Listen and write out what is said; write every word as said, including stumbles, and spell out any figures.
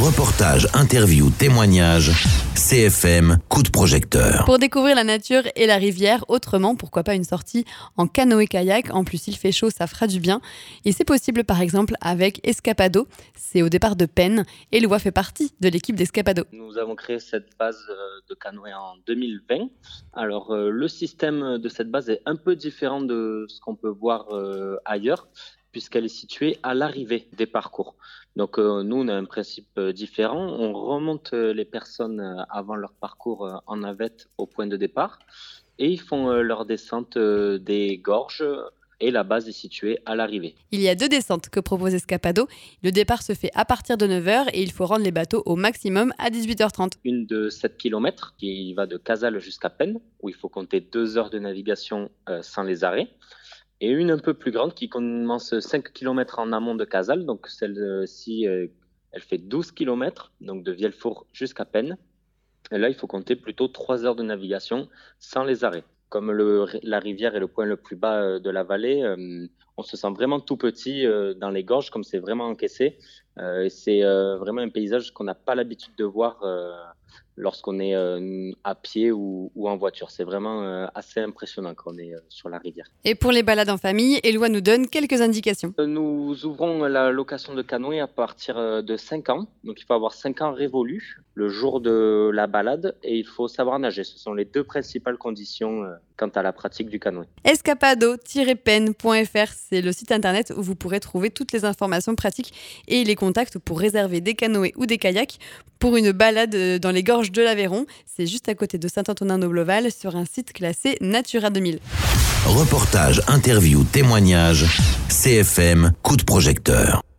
Reportage, interview, témoignage, C F M, coup de projecteur. Pour découvrir la nature et la rivière autrement, pourquoi pas une sortie en canoë-kayak. En plus, il fait chaud, ça fera du bien. Et c'est possible par exemple avec Escapado. C'est au départ de Penn. Éloi fait partie de l'équipe d'Escapado. Nous avons créé cette base de canoë en deux mille vingt. Alors euh, le système de cette base est un peu différent de ce qu'on peut voir euh, ailleurs, puisqu'elle est située à l'arrivée des parcours. Donc euh, nous, on a un principe euh, différent. On remonte euh, les personnes euh, avant leur parcours euh, en navette au point de départ et ils font euh, leur descente euh, des gorges et la base est située à l'arrivée. Il y a deux descentes que propose Escapado. Le départ se fait à partir de neuf heures et il faut rendre les bateaux au maximum à dix-huit heures trente. Une de sept kilomètres qui va de Casals jusqu'à Penn, où il faut compter deux heures de navigation euh, sans les arrêts. Et une un peu plus grande qui commence cinq kilomètres en amont de Casals, donc celle-ci, euh, elle fait douze kilomètres, donc de Vielfour jusqu'à Penn. Et là, il faut compter plutôt trois heures de navigation sans les arrêts. Comme le, la rivière est le point le plus bas de la vallée, euh, on se sent vraiment tout petit euh, dans les gorges, comme c'est vraiment encaissé. Euh, et c'est euh, vraiment un paysage qu'on n'a pas l'habitude de voir euh, lorsqu'on est euh, à pied ou, ou en voiture. C'est vraiment euh, assez impressionnant quand on est euh, sur la rivière. Et pour les balades en famille, Éloi nous donne quelques indications. Nous ouvrons la location de canoë à partir de cinq ans. Donc il faut avoir cinq ans révolus le jour de la balade et il faut savoir nager. Ce sont les deux principales conditions euh, quant à la pratique du canoë. escapado tiret penn point f r, c'est le site internet où vous pourrez trouver toutes les informations pratiques et les contacts pour réserver des canoës ou des kayaks pour une balade dans les gorges de l'Aveyron. C'est juste à côté de Saint-Antonin-d'Obloval sur un site classé Natura deux mille. Reportage, interview, témoignage, C F M, coup de projecteur.